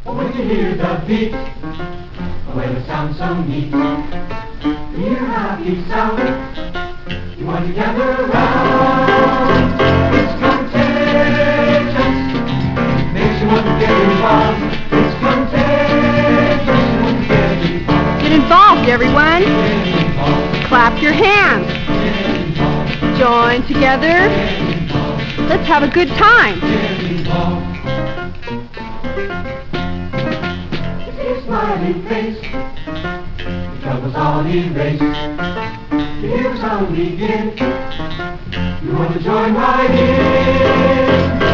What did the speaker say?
When you hear the beat, when it sounds so neat, hear happy sound, you want to gather around. It's contagious, makes you want to get involved. It's contagious, you want to get involved. Get involved, everyone. Get involved. Clap your hands. Get involved. Join together. Get involved. Let's have a good time. Get involved. Your smiling face, your troubles all erase. You hear the sound begin, you want to join right in.